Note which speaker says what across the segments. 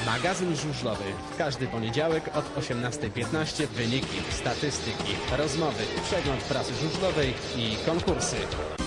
Speaker 1: Magazyn żużlowy. W każdy poniedziałek od 18:15 wyniki, statystyki, rozmowy, przegląd prasy żużlowej i konkursy.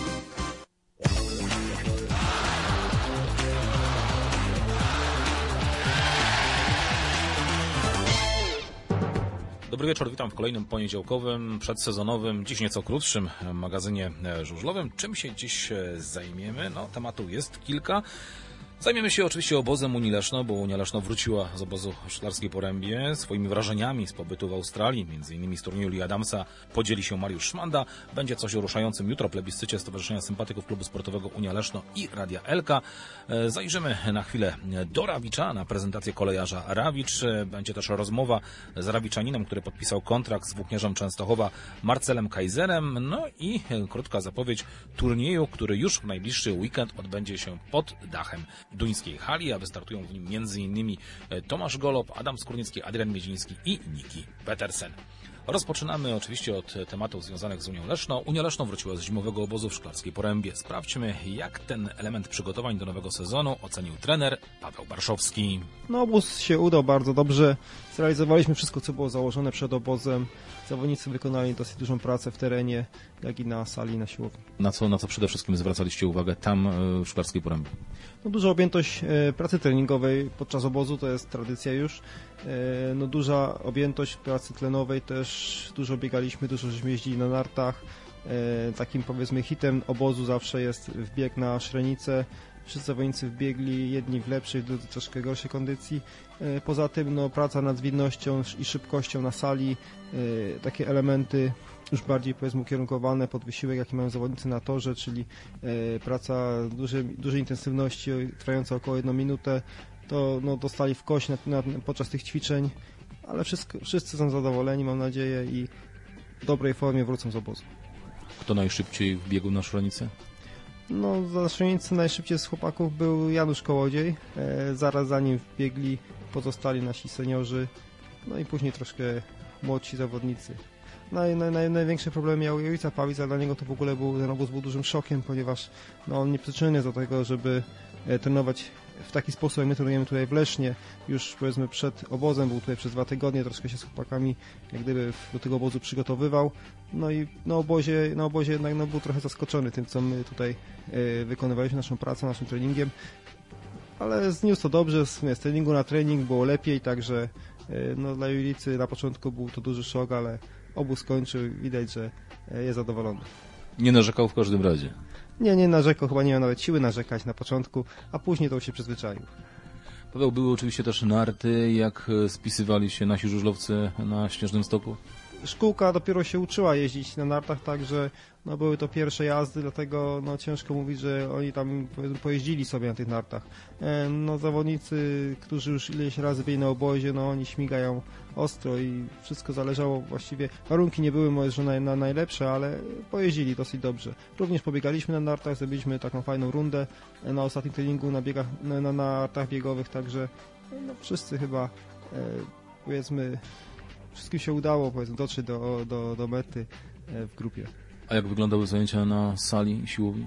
Speaker 2: Dobry wieczór, witam w kolejnym poniedziałkowym, przedsezonowym, dziś nieco krótszym magazynie żużlowym. Czym się dziś zajmiemy? No, tematu jest kilka. Zajmiemy się oczywiście obozem Unii Leszno, bo Unia Leszno wróciła z obozu w Szklarskiej Porębie. Swoimi wrażeniami z pobytu w Australii, m.in. z turnieju Lee Adamsa, podzieli się Mariusz Szmanda. Będzie coś o ruszającym jutro plebiscycie Stowarzyszenia Sympatyków Klubu Sportowego Unia Leszno i Radia Elka. Zajrzymy na chwilę do Rawicza, na prezentację kolejarza Rawicz. Będzie też rozmowa z Rawiczaninem, który podpisał kontrakt z włókniarzem Częstochowa Marcelem Kajzerem. No i krótka zapowiedź turnieju, który już w najbliższy weekend odbędzie się pod dachem duńskiej hali, a wystartują w nim m.in. Tomasz Golob, Adam Skórnicki, Adrian Miedziński i Niki Petersen. Rozpoczynamy oczywiście od tematów związanych z Unią Leszno. Unia Leszno wróciła z zimowego obozu w Szklarskiej Porębie. Sprawdźmy, jak ten element przygotowań do nowego sezonu ocenił trener Paweł Barszowski.
Speaker 3: No, obóz się udał bardzo dobrze. Zrealizowaliśmy wszystko, co było założone przed obozem. Zawodnicy wykonali dosyć dużą pracę w terenie, jak i na sali, na siłowni.
Speaker 2: Na co przede wszystkim zwracaliście uwagę tam w Szklarskiej Porębie?
Speaker 3: No, duża objętość pracy treningowej podczas obozu, to jest tradycja już. No, duża objętość pracy tlenowej też, dużo biegaliśmy, dużo żeśmy jeździli na nartach. Takim, powiedzmy, hitem obozu zawsze jest wbieg na Szrenicę. Wszyscy zawodnicy wbiegli, jedni w lepszej, drudzy troszkę gorszej kondycji. Poza tym no, praca nad zwinnością i szybkością na sali, takie elementy już bardziej, powiedzmy, ukierunkowane pod wysiłek, jaki mają zawodnicy na torze, czyli praca dużej intensywności, trwająca około 1 minutę, to no, dostali w kość podczas tych ćwiczeń, ale wszyscy są zadowoleni, mam nadzieję, i w dobrej formie wrócą z obozu.
Speaker 2: Kto najszybciej wbiegł na Szranicę?
Speaker 3: No, za Szrenicy najszybciej z chłopaków był Janusz Kołodziej. Zaraz za nim wbiegli pozostali nasi seniorzy, no i później troszkę młodsi zawodnicy. Największy problem miał Jowica Pawic, a dla niego to w ogóle ten obóz był dużym szokiem, ponieważ no, on nie przyczyniony do tego, żeby trenować w taki sposób, jak my trenujemy tutaj w Lesznie. Już, powiedzmy, przed obozem był tutaj przez 2 tygodnie, troszkę się z chłopakami jak gdyby do tego obozu przygotowywał. No i na obozie jednak no, był trochę zaskoczony tym, co my tutaj wykonywaliśmy, naszą pracą, naszym treningiem. Ale zniósł to dobrze, z treningu na trening było lepiej, także no, dla Julicy na początku był to duży szok, ale obóz skończył i widać, że jest zadowolony.
Speaker 2: Nie narzekał w każdym razie.
Speaker 3: Nie narzekał, chyba nie miał nawet siły narzekać na początku, a później to się przyzwyczaił.
Speaker 2: Paweł, były oczywiście też narty. Jak spisywali się nasi żużlowcy na Śnieżnym Stoku?
Speaker 3: Szkółka dopiero się uczyła jeździć na nartach, także no, były to pierwsze jazdy, dlatego no, ciężko mówić, że oni tam, powiedzmy, pojeździli sobie na tych nartach. No, zawodnicy, którzy już ileś razy byli na obozie, no oni śmigają ostro i wszystko zależało właściwie. Warunki nie były może najlepsze, ale pojeździli dosyć dobrze. Również pobiegaliśmy na nartach, zrobiliśmy taką fajną rundę na ostatnim treningu na nartach biegowych, także no, wszyscy chyba, powiedzmy, wszystkim się udało, powiedzmy, dotrzeć do mety w grupie.
Speaker 2: A jak wyglądały zajęcia na sali i siłowni?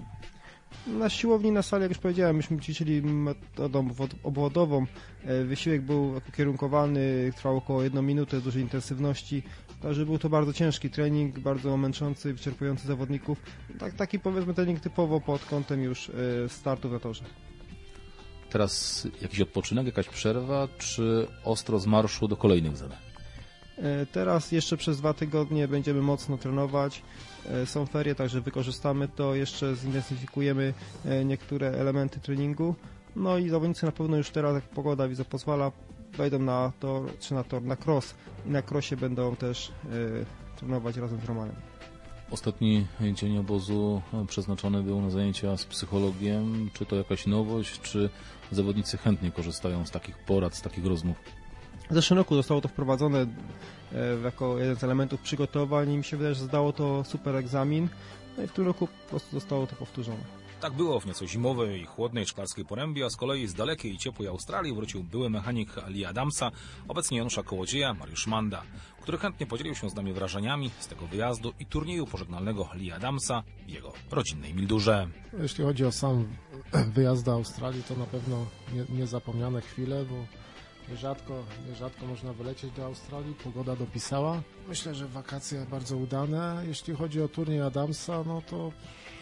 Speaker 3: Na siłowni, na sali, jak już powiedziałem, myśmy ćwiczyli metodą obwodową. Wysiłek był ukierunkowany, trwał około 1 minutę, dużej intensywności. Także był to bardzo ciężki trening, bardzo męczący, wyczerpujący zawodników. Taki, powiedzmy, trening typowo pod kątem już startów na torze.
Speaker 2: Teraz jakiś odpoczynek, jakaś przerwa, czy ostro z marszu do kolejnych zadań?
Speaker 3: Teraz jeszcze przez 2 tygodnie będziemy mocno trenować. Są ferie, także wykorzystamy to, jeszcze zintensyfikujemy niektóre elementy treningu. No i zawodnicy na pewno już teraz, jak pogoda widzę pozwala, wejdą na tor, czy na cross i na crossie będą też trenować razem z Romanem.
Speaker 2: Ostatni dzień obozu przeznaczony był na zajęcia z psychologiem. Czy to jakaś nowość, czy zawodnicy chętnie korzystają z takich porad, z takich rozmów?
Speaker 3: W zeszłym roku zostało to wprowadzone jako jeden z elementów przygotowań i mi się wydaje, że zdało to super egzamin. No i w tym roku po prostu zostało to powtórzone.
Speaker 2: Tak było w nieco zimowej i chłodnej Szklarskiej Porębie, a z kolei z dalekiej i ciepłej Australii wrócił były mechanik Lee Adamsa, obecnie Janusza Kołodzieja, Mariusz Szmanda, który chętnie podzielił się z nami wrażeniami z tego wyjazdu i turnieju pożegnalnego Lee Adamsa w jego rodzinnej Mildurze.
Speaker 4: Jeśli chodzi o sam wyjazd do Australii, to na pewno niezapomniane chwile, bo Nierzadko można wylecieć do Australii, pogoda dopisała. Myślę, że wakacje bardzo udane. Jeśli chodzi o turniej Adamsa, no to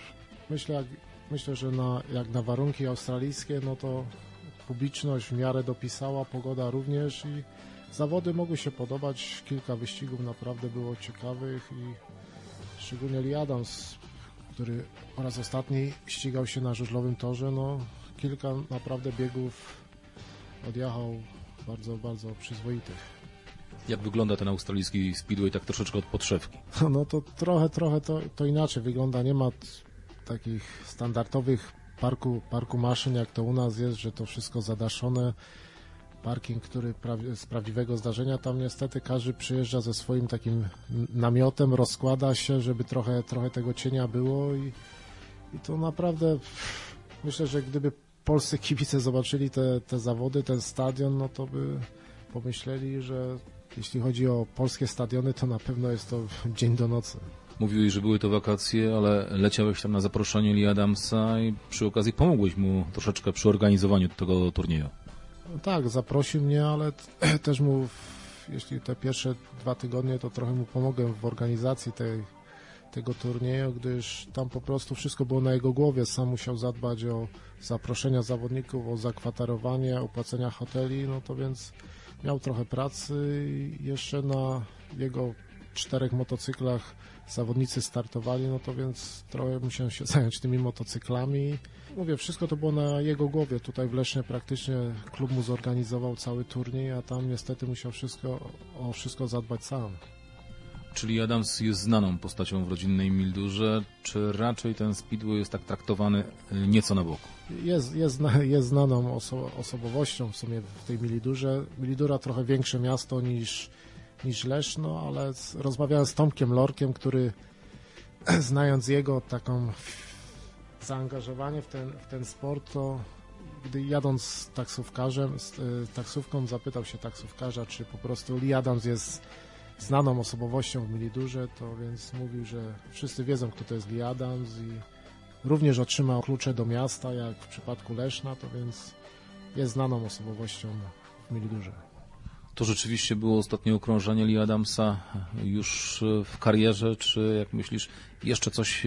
Speaker 4: myślę, że jak na warunki australijskie, no to publiczność w miarę dopisała, pogoda również i zawody mogły się podobać. Kilka wyścigów naprawdę było ciekawych i szczególnie Lee Adams, który po raz ostatni ścigał się na żużlowym torze, no kilka naprawdę biegów odjechał bardzo, bardzo przyzwoitych.
Speaker 2: Jak wygląda ten australijski speedway tak troszeczkę od podszewki?
Speaker 4: No to trochę to inaczej wygląda. Nie ma takich standardowych parku maszyn, jak to u nas jest, że to wszystko zadaszone. Parking, który z prawdziwego zdarzenia, tam niestety każdy przyjeżdża ze swoim takim namiotem, rozkłada się, żeby trochę tego cienia było i to naprawdę myślę, że gdyby polscy kibice zobaczyli te zawody, ten stadion, no to by pomyśleli, że jeśli chodzi o polskie stadiony, to na pewno jest to dzień do nocy.
Speaker 2: Mówiłeś, że były to wakacje, ale leciałeś tam na zaproszenie Lee Adamsa i przy okazji pomogłeś mu troszeczkę przy organizowaniu tego turnieju.
Speaker 4: No tak, zaprosił mnie, ale też mu, jeśli te pierwsze 2 tygodnie, to trochę mu pomogłem w organizacji tego turnieju, gdyż tam po prostu wszystko było na jego głowie. Sam musiał zadbać o zaproszenia zawodników, o zakwaterowanie, opłacenia hoteli, no to więc miał trochę pracy i jeszcze na jego 4 motocyklach zawodnicy startowali, no to więc trochę musiałem się zająć tymi motocyklami. Mówię, wszystko to było na jego głowie. Tutaj w Lesznie praktycznie klub mu zorganizował cały turniej, a tam niestety musiał o wszystko zadbać sam.
Speaker 2: Czyli Adams jest znaną postacią w rodzinnej Mildurze, czy raczej ten speedway jest tak traktowany nieco na boku?
Speaker 4: Jest znaną osobowością w sumie w tej Milidurze. Milidura trochę większe miasto niż Leszno, ale rozmawiałem z Tomkiem Lorkiem, który znając jego taką zaangażowanie w ten sport, to gdy jadąc taksówką zapytał się taksówkarza, czy po prostu Lee Adams jest znaną osobowością w Milidurze, to więc mówił, że wszyscy wiedzą, kto to jest Lee Adams i również otrzymał klucze do miasta, jak w przypadku Leszna, to więc jest znaną osobowością w Milidurze.
Speaker 2: To rzeczywiście było ostatnie okrążenie Lee Adamsa już w karierze, czy jak myślisz, jeszcze coś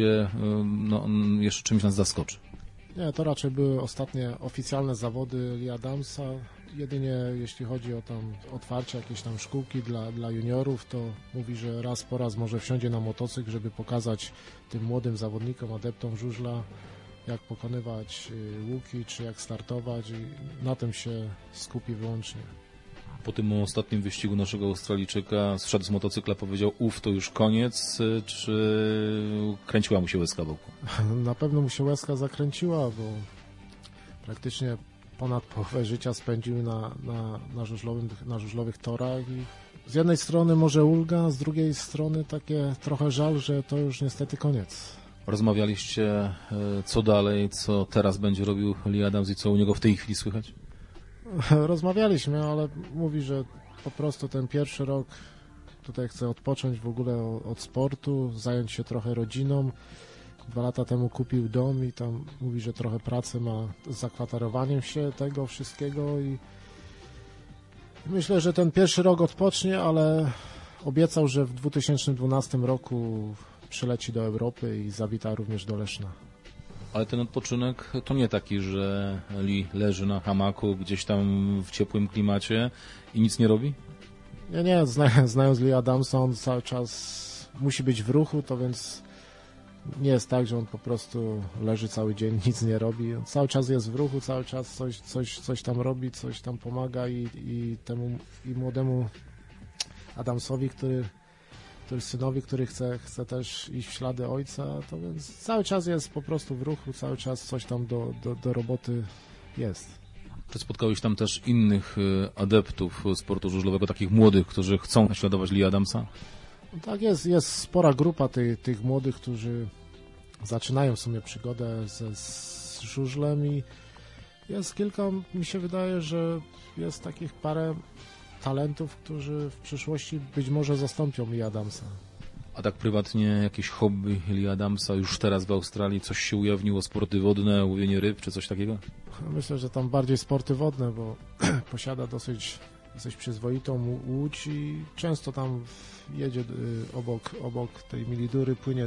Speaker 2: jeszcze czymś nas zaskoczy?
Speaker 4: Nie, to raczej były ostatnie oficjalne zawody Lee Adamsa. Jedynie jeśli chodzi o tam otwarcie jakieś tam szkółki dla juniorów, to mówi, że raz po raz może wsiądzie na motocykl, żeby pokazać tym młodym zawodnikom, adeptom żużla, jak pokonywać łuki, czy jak startować i na tym się skupi wyłącznie.
Speaker 2: Po tym ostatnim wyścigu naszego Australijczyka zszedł z motocykla, powiedział: to już koniec, czy kręciła mu się łezka wokół?
Speaker 4: Na pewno mu się łezka zakręciła, bo praktycznie ponad połowę życia spędził na żużlowych torach i z jednej strony może ulga, z drugiej strony takie trochę żal, że to już niestety koniec.
Speaker 2: Rozmawialiście co dalej, co teraz będzie robił Lee Adams i co u niego w tej chwili słychać?
Speaker 4: Rozmawialiśmy, ale mówi, że po prostu ten pierwszy rok tutaj chce odpocząć w ogóle od sportu, zająć się trochę rodziną. 2 lata temu kupił dom i tam mówi, że trochę pracy ma z zakwaterowaniem się tego wszystkiego i myślę, że ten pierwszy rok odpocznie, ale obiecał, że w 2012 roku przyleci do Europy i zawita również do Leszna.
Speaker 2: Ale ten odpoczynek to nie taki, że Lee leży na hamaku gdzieś tam w ciepłym klimacie i nic nie robi?
Speaker 4: Nie, znając Lee Adamsa, on cały czas musi być w ruchu, to więc nie jest tak, że on po prostu leży cały dzień, nic nie robi. On cały czas jest w ruchu, cały czas coś tam robi, coś tam pomaga i temu młodemu Adamsowi, synowi, który chce też iść w ślady ojca, to więc cały czas jest po prostu w ruchu, cały czas coś tam do roboty jest.
Speaker 2: Czy spotkałeś tam też innych adeptów sportu żużlowego, takich młodych, którzy chcą naśladować Lee Adamsa?
Speaker 4: No tak, jest spora grupa tych młodych, którzy zaczynają w sumie przygodę z żużlem i jest kilka, mi się wydaje, że jest takich parę talentów, którzy w przyszłości być może zastąpią Lee Adamsa.
Speaker 2: A tak prywatnie jakieś hobby Lee Adamsa już teraz w Australii? Coś się ujawniło? Sporty wodne, łowienie ryb czy coś takiego?
Speaker 4: Myślę, że tam bardziej sporty wodne, bo posiada dosyć dosyć przyzwoitą łódź i często tam jedzie obok tej Milidury, płynie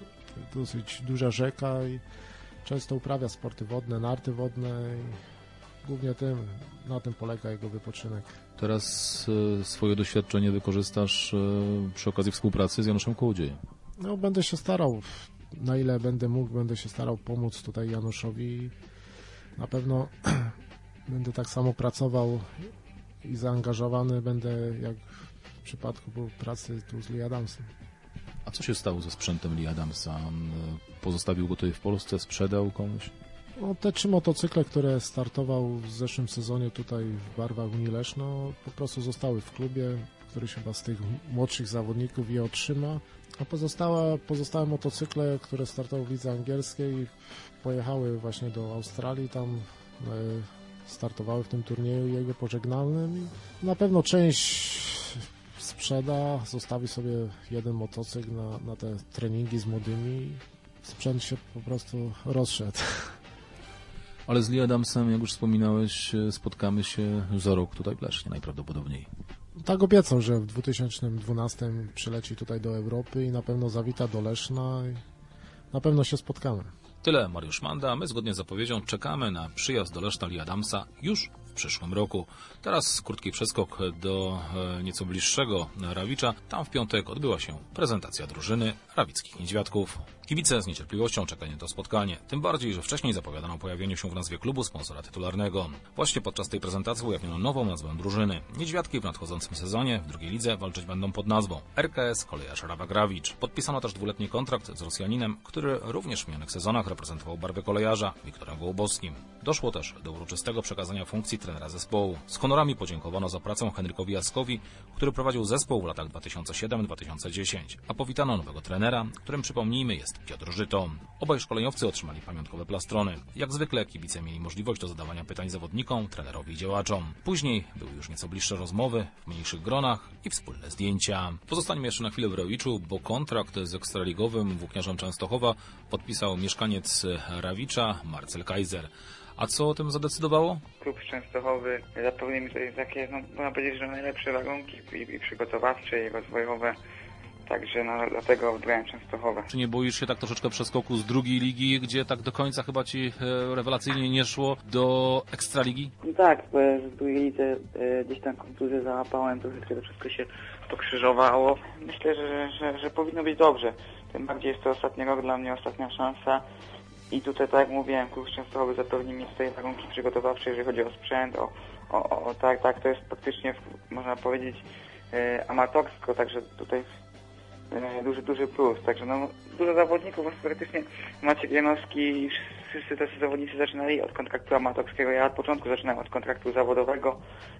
Speaker 4: dosyć duża rzeka i często uprawia sporty wodne, narty wodne i głównie na tym polega jego wypoczynek.
Speaker 2: Teraz swoje doświadczenie wykorzystasz przy okazji współpracy z Januszem Kołodziejem.
Speaker 4: No, będę się starał, na ile będę mógł, będę się starał pomóc tutaj Januszowi. Na pewno będę tak samo pracował i zaangażowany będę jak w przypadku pracy tu z Lee Adamsem.
Speaker 2: A co się stało ze sprzętem Lee Adamsa? Pozostawił go tutaj w Polsce, sprzedał komuś?
Speaker 4: No, te 3 motocykle, które startował w zeszłym sezonie tutaj w barwach Unii Leszno, po prostu zostały w klubie, któryś chyba z tych młodszych zawodników je otrzyma, a pozostałe motocykle, które startowały w lidze angielskiej, pojechały właśnie do Australii, tam startowały w tym turnieju jego pożegnalnym i na pewno część sprzeda, zostawi sobie jeden motocykl na te treningi z młodymi. Sprzęt się po prostu rozszedł.
Speaker 2: Ale z Lee Adamsem, jak już wspominałeś, spotkamy się za rok tutaj w Lesznie najprawdopodobniej.
Speaker 4: Tak obiecał, że w 2012 przyleci tutaj do Europy i na pewno zawita do Leszna i na pewno się spotkamy.
Speaker 2: Tyle Mariusz Manda. My zgodnie z zapowiedzią czekamy na przyjazd do Leszna Lee Adamsa już w przyszłym roku. Teraz krótki przeskok do nieco bliższego Rawicza. Tam w piątek odbyła się prezentacja drużyny rawickich niedźwiadków. Kibice z niecierpliwością czekają na to spotkanie, tym bardziej, że wcześniej zapowiadano pojawienie się w nazwie klubu sponsora tytularnego. Właśnie podczas tej prezentacji ujawniono nową nazwę drużyny. Niedźwiadki w nadchodzącym sezonie w drugiej lidze walczyć będą pod nazwą RKS Kolejarz Rawak-Rawicz. Podpisano też 2-letni kontrakt z Rosjaninem, który również w minionych sezonach reprezentował barwy kolejarza, Wiktorem Gołobowskim. Doszło też do uroczystego przekazania funkcji trenera zespołu. Z honorami podziękowano za pracę Henrykowi Jaskowi, który prowadził zespół w latach 2007-2010, a powitano nowego trenera, którym, przypomnijmy, jest Piotr Żyto. Obaj szkoleniowcy otrzymali pamiątkowe plastrony. Jak zwykle kibice mieli możliwość do zadawania pytań zawodnikom, trenerowi i działaczom. Później były już nieco bliższe rozmowy w mniejszych gronach i wspólne zdjęcia. Pozostańmy jeszcze na chwilę w Rawiczu, bo kontrakt z ekstraligowym włókniarzem Częstochowa podpisał mieszkaniec Rawicza Marcel Kaiser. A co o tym zadecydowało?
Speaker 5: Klub Częstochowy zapewnił mi tutaj takie, można powiedzieć, że najlepsze warunki i przygotowawcze, i rozwojowe. Także dlatego wybrałem Częstochowę.
Speaker 2: Czy nie boisz się tak troszeczkę przeskoku z drugiej ligi, gdzie tak do końca chyba ci rewelacyjnie nie szło, do Ekstraligi?
Speaker 5: No tak, bo w drugiej lidze gdzieś tam kontuzję załapałem, trochę to wszystko się pokrzyżowało. Myślę, że powinno być dobrze. Tym bardziej jest to ostatni rok dla mnie, ostatnia szansa. I tutaj, tak jak mówiłem, klub Częstochowy zapewni mi tutaj warunki przygotowawcze, jeżeli chodzi o sprzęt, tak, to jest praktycznie, można powiedzieć, amatorsko, także tutaj duży plus. Także dużo zawodników, praktycznie Maciek Janowski, wszyscy tacy zawodnicy zaczynali od kontraktu amatorskiego. Ja od początku zaczynałem od kontraktu zawodowego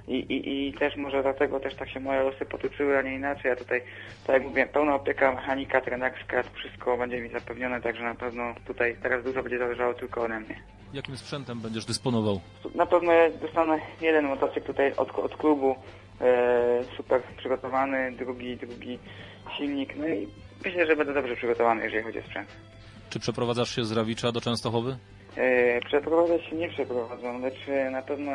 Speaker 5: i też może dlatego też tak się moje losy potoczyły, a nie inaczej. Ja tutaj, tak jak mówiłem, pełna opieka mechanika, trenerska, to wszystko będzie mi zapewnione, także na pewno tutaj teraz dużo będzie zależało tylko ode mnie.
Speaker 2: Jakim sprzętem będziesz dysponował?
Speaker 5: Na pewno ja dostanę jeden motocykl tutaj od klubu, super przygotowany, drugi silnik, no i myślę, że będę dobrze przygotowany, jeżeli chodzi o sprzęt.
Speaker 2: Czy przeprowadzasz się z Rawicza do Częstochowy?
Speaker 5: Przeprowadzać się nie przeprowadzą, lecz na pewno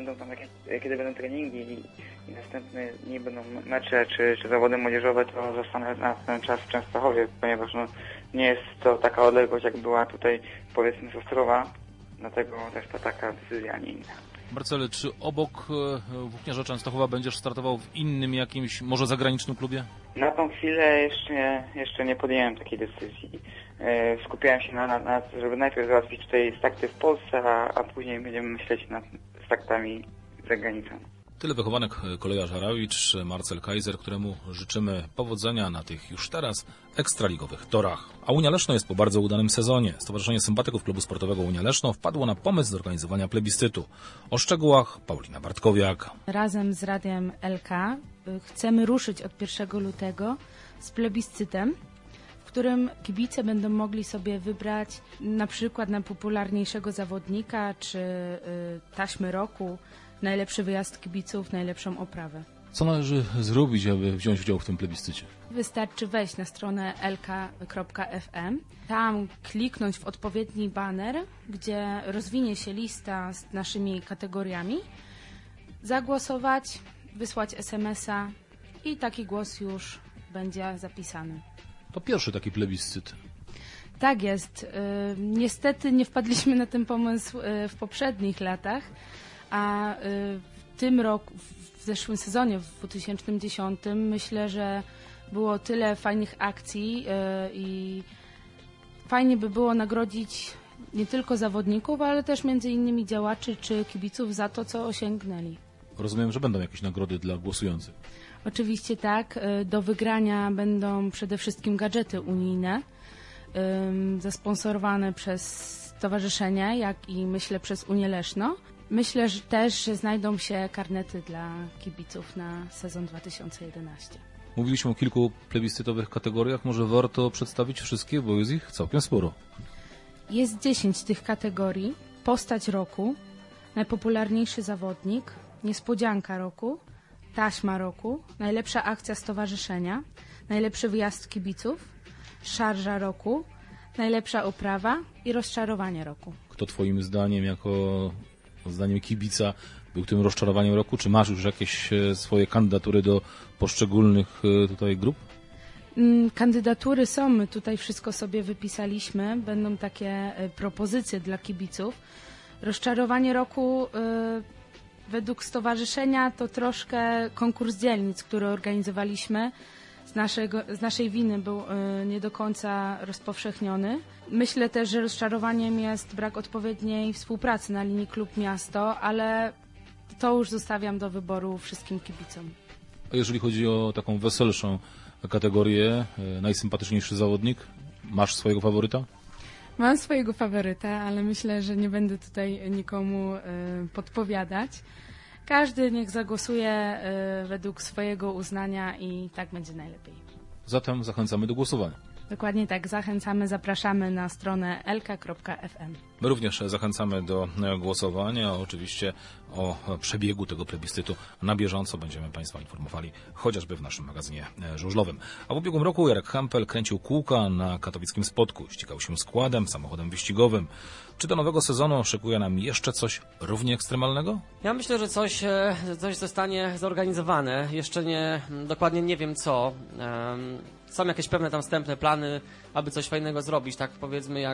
Speaker 5: kiedy będą treningi i następne dni będą mecze czy zawody młodzieżowe, to zostanę na ten czas w Częstochowie, ponieważ nie jest to taka odległość, jak była tutaj, powiedzmy, z Ostrowa, dlatego też to taka decyzja, a nie inna.
Speaker 2: Marcel, czy obok włókniarza Częstochowa będziesz startował w innym jakimś, może zagranicznym klubie?
Speaker 5: Na tą chwilę jeszcze nie podjąłem takiej decyzji. Skupiałem się na żeby najpierw załatwić tutaj starty w Polsce, a później będziemy myśleć nad startami za granicą.
Speaker 2: Tyle wychowanek kolejarza Rawicz, Marcel Kaiser, któremu życzymy powodzenia na tych już teraz ekstraligowych torach. A Unia Leszno jest po bardzo udanym sezonie. Stowarzyszenie Sympatyków Klubu Sportowego Unia Leszno wpadło na pomysł zorganizowania plebiscytu. O szczegółach Paulina Bartkowiak.
Speaker 6: Razem z Radiem LK chcemy ruszyć od 1 lutego z plebiscytem, w którym kibice będą mogli sobie wybrać na przykład najpopularniejszego zawodnika czy taśmy roku, najlepszy wyjazd kibiców, najlepszą oprawę.
Speaker 2: Co należy zrobić, aby wziąć udział w tym plebiscycie?
Speaker 6: Wystarczy wejść na stronę lk.fm, tam kliknąć w odpowiedni baner, gdzie rozwinie się lista z naszymi kategoriami, zagłosować wysłać SMS-a i taki głos już będzie zapisany.
Speaker 2: To pierwszy taki plebiscyt.
Speaker 6: Tak jest. Niestety nie wpadliśmy na ten pomysł w poprzednich latach, a w tym roku, w zeszłym sezonie, w 2010, myślę, że było tyle fajnych akcji i fajnie by było nagrodzić nie tylko zawodników, ale też między innymi działaczy czy kibiców za to, co osiągnęli.
Speaker 2: Rozumiem, że będą jakieś nagrody dla głosujących.
Speaker 6: Oczywiście tak. Do wygrania będą przede wszystkim gadżety unijne, zasponsorowane przez stowarzyszenie, jak i myślę przez Unię Leszno. Myślę że też, że znajdą się karnety dla kibiców na sezon 2011.
Speaker 2: Mówiliśmy o kilku plebiscytowych kategoriach. Może warto przedstawić wszystkie, bo jest ich całkiem sporo.
Speaker 6: Jest 10 tych kategorii. Postać roku, najpopularniejszy zawodnik, niespodzianka roku, taśma roku, najlepsza akcja stowarzyszenia, najlepszy wyjazd kibiców, szarża roku, najlepsza oprawa i rozczarowanie roku.
Speaker 2: Kto twoim zdaniem, jako zdaniem kibica, był tym rozczarowaniem roku? Czy masz już jakieś swoje kandydatury do poszczególnych tutaj grup?
Speaker 6: Kandydatury są, my tutaj wszystko sobie wypisaliśmy, będą takie propozycje dla kibiców. Rozczarowanie roku według stowarzyszenia to troszkę konkurs dzielnic, który organizowaliśmy. Z naszej winy był nie do końca rozpowszechniony. Myślę też, że rozczarowaniem jest brak odpowiedniej współpracy na linii klub-miasto, ale to już zostawiam do wyboru wszystkim kibicom.
Speaker 2: A jeżeli chodzi o taką weselszą kategorię, najsympatyczniejszy zawodnik, masz swojego faworyta?
Speaker 6: Mam swojego faworyta, ale myślę, że nie będę tutaj nikomu podpowiadać. Każdy niech zagłosuje według swojego uznania i tak będzie najlepiej.
Speaker 2: Zatem zachęcamy do głosowania.
Speaker 6: Dokładnie tak, zachęcamy, zapraszamy na stronę lk.fm.
Speaker 2: My również zachęcamy do głosowania. Oczywiście o przebiegu tego plebiscytu na bieżąco będziemy Państwa informowali, chociażby w naszym magazynie żużlowym. A w ubiegłym roku Jarek Hampel kręcił kółka na katowickim Spodku. Ścigał się składem, samochodem wyścigowym. Czy do nowego sezonu szykuje nam jeszcze coś równie ekstremalnego?
Speaker 7: Ja myślę, że coś zostanie zorganizowane. Jeszcze dokładnie nie wiem co. Są jakieś pewne tam wstępne plany, aby coś fajnego zrobić, tak powiedzmy jak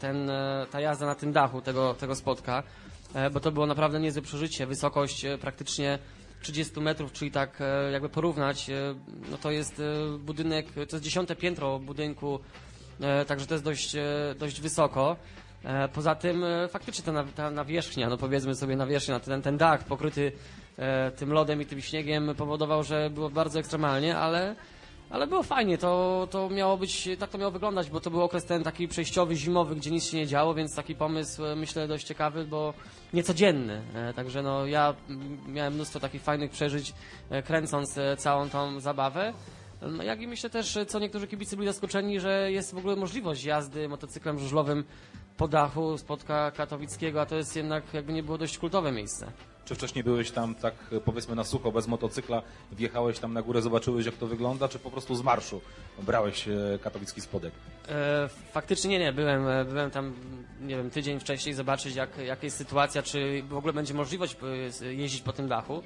Speaker 7: ta jazda na tym dachu tego Spodka, bo to było naprawdę niezłe przeżycie. Wysokość praktycznie 30 metrów, czyli tak jakby porównać, no to jest budynek, to jest 10. piętro budynku, także to jest dość wysoko. Poza tym faktycznie ta nawierzchnia, no powiedzmy sobie nawierzchnia, ten dach pokryty tym lodem i tym śniegiem powodował, że było bardzo ekstremalnie, ale było fajnie, to miało być, tak to miało wyglądać, bo to był okres ten taki przejściowy, zimowy, gdzie nic się nie działo, więc taki pomysł myślę dość ciekawy, bo niecodzienny. Także no ja miałem mnóstwo takich fajnych przeżyć, kręcąc całą tą zabawę. No jak i myślę też, co niektórzy kibice byli zaskoczeni, że jest w ogóle możliwość jazdy motocyklem żużlowym po dachu Spodka Katowickiego, a to jest jednak jakby nie było dość kultowe miejsce.
Speaker 2: Czy wcześniej byłeś tam tak powiedzmy na sucho, bez motocykla, wjechałeś tam na górę, zobaczyłeś jak to wygląda, czy po prostu z marszu brałeś katowicki Spodek?
Speaker 7: Faktycznie nie, byłem tam, nie wiem, tydzień wcześniej zobaczyć jaka jest sytuacja, czy w ogóle będzie możliwość jeździć po tym dachu.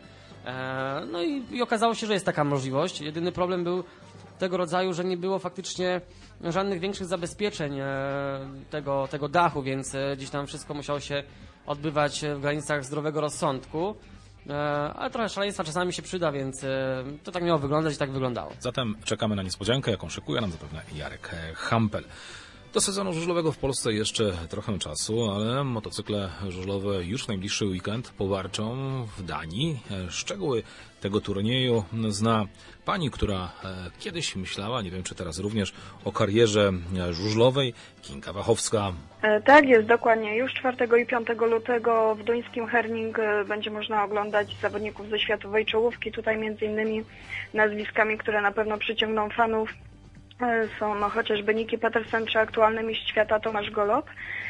Speaker 7: No i okazało się, że jest taka możliwość. Jedyny problem był tego rodzaju, że nie było faktycznie żadnych większych zabezpieczeń tego dachu, więc gdzieś tam wszystko musiało się odbywać w granicach zdrowego rozsądku, ale trochę szaleństwa czasami się przyda, więc to tak miało wyglądać i tak wyglądało.
Speaker 2: Zatem czekamy na niespodziankę, jaką szykuje nam zapewne Jarek Hampel. Do sezonu żużlowego w Polsce jeszcze trochę czasu, ale motocykle żużlowe już w najbliższy weekend powarczą w Danii. Szczegóły tego turnieju zna pani, która kiedyś myślała, nie wiem czy teraz również, o karierze żużlowej, Kinga Wachowska.
Speaker 8: Tak jest, dokładnie. Już 4 i 5 lutego w duńskim Herning będzie można oglądać zawodników ze światowej czołówki. Tutaj między innymi nazwiskami, które na pewno przyciągną fanów, są chociażby Niki Petersen czy aktualny mistrz świata Tomasz Golob.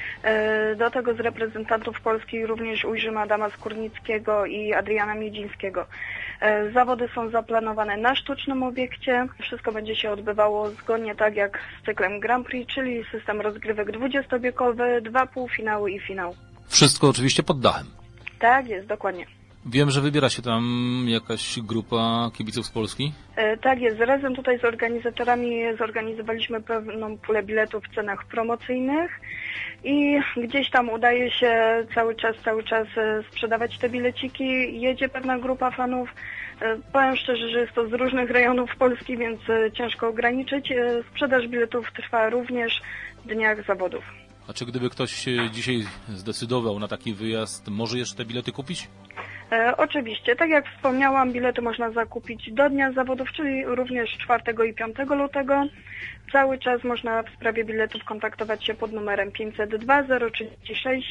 Speaker 8: Do tego z reprezentantów Polski również ujrzymy Adama Skórnickiego i Adriana Miedzińskiego. Zawody są zaplanowane na sztucznym obiekcie. Wszystko będzie się odbywało zgodnie tak jak z cyklem Grand Prix, czyli system rozgrywek 20-biegowy, 2 półfinały i finał.
Speaker 2: Wszystko oczywiście pod dachem.
Speaker 8: Tak jest, dokładnie.
Speaker 2: Wiem, że wybiera się tam jakaś grupa kibiców z Polski.
Speaker 8: Tak jest, razem tutaj z organizatorami zorganizowaliśmy pewną pulę biletów w cenach promocyjnych i gdzieś tam udaje się cały czas sprzedawać te bileciki. Jedzie pewna grupa fanów. Powiem szczerze, że jest to z różnych rejonów Polski, więc ciężko ograniczyć. Sprzedaż biletów trwa również w dniach zawodów.
Speaker 2: A czy gdyby ktoś się dzisiaj zdecydował na taki wyjazd, może jeszcze te bilety kupić?
Speaker 8: Oczywiście, tak jak wspomniałam, bilety można zakupić do dnia zawodów, czyli również 4 i 5 lutego. Cały czas można w sprawie biletów kontaktować się pod numerem 502 036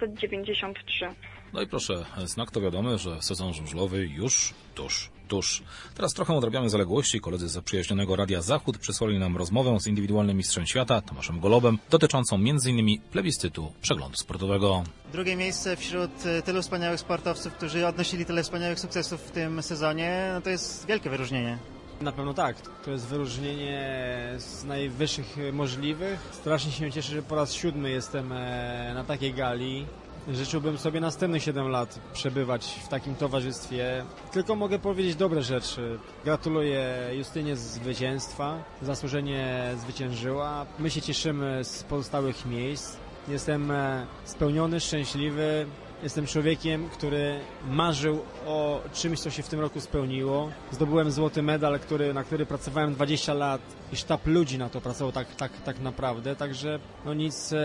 Speaker 8: 793.
Speaker 2: No i proszę, znak to wiadomy, że sezon żużlowy już tuż. Teraz trochę odrabiamy zaległości. Koledzy z zaprzyjaźnionego Radia Zachód przysłali nam rozmowę z indywidualnym mistrzem świata, Tomaszem Golobem, dotyczącą m.in. plebiscytu przeglądu sportowego.
Speaker 9: Drugie miejsce wśród tylu wspaniałych sportowców, którzy odnosili tyle wspaniałych sukcesów w tym sezonie, no to jest wielkie wyróżnienie.
Speaker 10: Na pewno tak. To jest wyróżnienie z najwyższych możliwych. Strasznie się cieszę, że po raz 7 jestem na takiej gali. Życzyłbym sobie następnych 7 lat przebywać w takim towarzystwie. Tylko mogę powiedzieć dobre rzeczy. Gratuluję Justynie zwycięstwa. Zasłużenie zwyciężyła. My się cieszymy z pozostałych miejsc. Jestem spełniony, szczęśliwy. Jestem człowiekiem, który marzył o czymś, co się w tym roku spełniło. Zdobyłem złoty medal, na który pracowałem 20 lat i sztab ludzi na to pracował tak naprawdę. Także no nic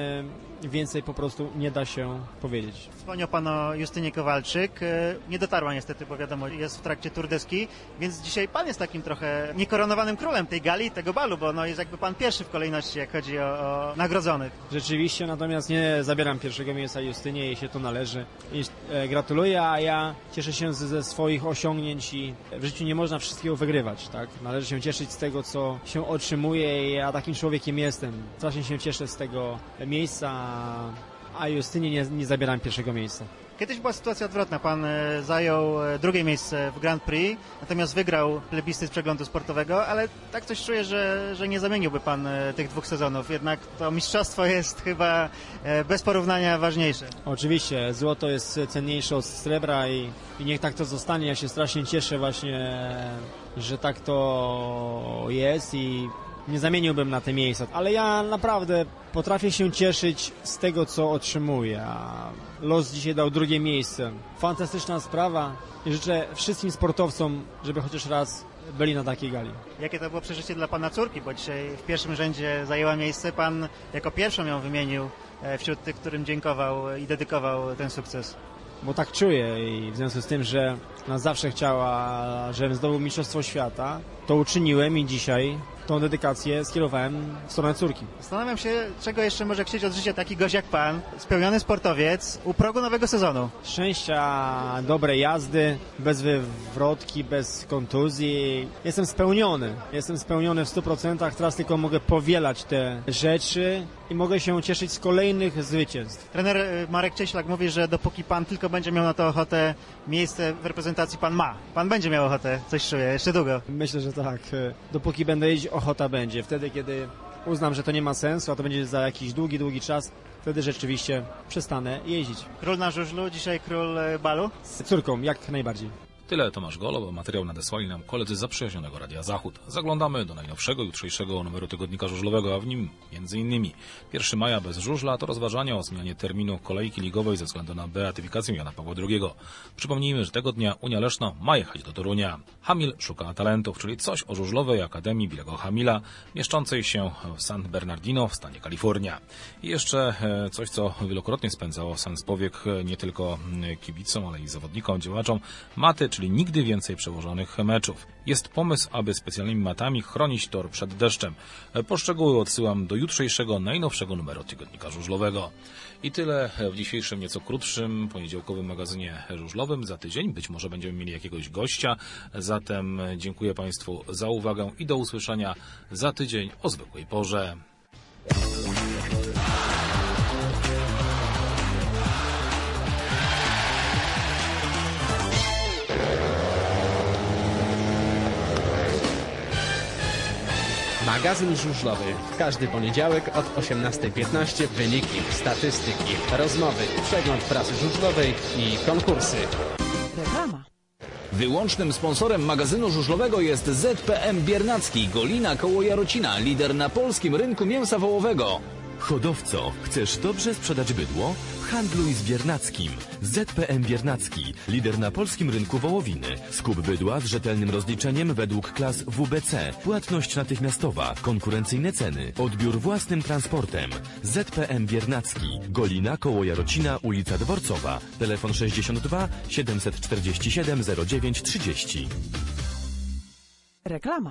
Speaker 10: więcej po prostu nie da się powiedzieć.
Speaker 9: Wspomniał Pan o Justynie Kowalczyk. Nie dotarła niestety, bo wiadomo, jest w trakcie Tour de Ski, więc dzisiaj Pan jest takim trochę niekoronowanym królem tej gali, tego balu, bo no jest jakby Pan pierwszy w kolejności, jak chodzi o nagrodzonych.
Speaker 10: Rzeczywiście, natomiast nie zabieram pierwszego miejsca Justynie, jej się to należy. I gratuluję, a ja cieszę się ze swoich osiągnięć i w życiu nie można wszystkiego wygrywać, tak? Należy się cieszyć z tego, co się otrzymuje i ja takim człowiekiem jestem. Strasznie się cieszę z tego miejsca, a Justynie nie zabieram pierwszego miejsca.
Speaker 9: Kiedyś była sytuacja odwrotna. Pan zajął drugie miejsce w Grand Prix, natomiast wygrał plebiscyt przeglądu sportowego, ale tak coś czuję, że nie zamieniłby Pan tych 2 sezonów. Jednak to mistrzostwo jest chyba bez porównania ważniejsze.
Speaker 10: Oczywiście, złoto jest cenniejsze od srebra i niech tak to zostanie. Ja się strasznie cieszę właśnie, że tak to jest i nie zamieniłbym na te miejsca, ale ja naprawdę potrafię się cieszyć z tego, co otrzymuję. Los dzisiaj dał drugie miejsce. Fantastyczna sprawa i życzę wszystkim sportowcom, żeby chociaż raz byli na takiej gali.
Speaker 9: Jakie to było przeżycie dla Pana córki, bo dzisiaj w pierwszym rzędzie zajęła miejsce. Pan jako pierwszą ją wymienił wśród tych, którym dziękował i dedykował ten sukces.
Speaker 10: Bo tak czuję i w związku z tym, że ona zawsze chciała, żebym zdobył mistrzostwo świata, to uczyniłem i dzisiaj tą dedykację skierowałem w stronę córki.
Speaker 9: Zastanawiam się, czego jeszcze może chcieć od życia taki gość jak Pan, spełniony sportowiec u progu nowego sezonu.
Speaker 10: Szczęścia, dobrej jazdy, bez wywrotki, bez kontuzji. Jestem spełniony w 100%. Teraz tylko mogę powielać te rzeczy i mogę się cieszyć z kolejnych zwycięstw.
Speaker 9: Trener Marek Cieślak mówi, że dopóki Pan tylko będzie miał na to ochotę, miejsce w reprezentacji Pan ma. Pan będzie miał ochotę, coś czuję, jeszcze długo.
Speaker 10: Myślę, że tak. Dopóki będę jeździć, ochota będzie. Wtedy, kiedy uznam, że to nie ma sensu, a to będzie za jakiś długi czas, wtedy rzeczywiście przestanę jeździć.
Speaker 9: Król na żużlu, dzisiaj król balu?
Speaker 10: Z córką, jak najbardziej.
Speaker 2: Tyle Tomasz Golob, materiał nadesłali nam koledzy z zaprzyjaźnionego Radia Zachód. Zaglądamy do najnowszego, jutrzejszego numeru tygodnika żużlowego, a w nim m.in. 1 maja bez żużla to rozważania o zmianie terminu kolejki ligowej ze względu na beatyfikację Jana Pawła II. Przypomnijmy, że tego dnia Unia Leszno ma jechać do Torunia. Hamil szuka talentów, czyli coś o żużlowej Akademii Billego Hamila, mieszczącej się w San Bernardino w stanie Kalifornia. I jeszcze coś, co wielokrotnie spędzało sens powiek nie tylko kibicom, ale i zawodnikom, działaczom, maty, czyli nigdy więcej przełożonych meczów. Jest pomysł, aby specjalnymi matami chronić tor przed deszczem. Po szczegóły odsyłam do jutrzejszego, najnowszego numeru tygodnika żużlowego. I tyle w dzisiejszym, nieco krótszym, poniedziałkowym magazynie żużlowym. Za tydzień być może będziemy mieli jakiegoś gościa. Zatem dziękuję Państwu za uwagę i do usłyszenia za tydzień o zwykłej porze.
Speaker 1: Magazyn żużlowy. Każdy poniedziałek od 18:15 wyniki, statystyki, rozmowy, przegląd prasy żużlowej i konkursy.
Speaker 11: Reklama.
Speaker 2: Wyłącznym sponsorem magazynu żużlowego jest ZPM Biernacki, Golina koło Jarocina, lider na polskim rynku mięsa wołowego.
Speaker 12: Hodowco, chcesz dobrze sprzedać bydło? Handluj z Biernackim. ZPM Biernacki, lider na polskim rynku wołowiny. Skup bydła z rzetelnym rozliczeniem według klas WBC. Płatność natychmiastowa, konkurencyjne ceny, odbiór własnym transportem. ZPM Biernacki, Golina koło Jarocina, ulica Dworcowa. Telefon 62 747 09 30.
Speaker 11: Reklama.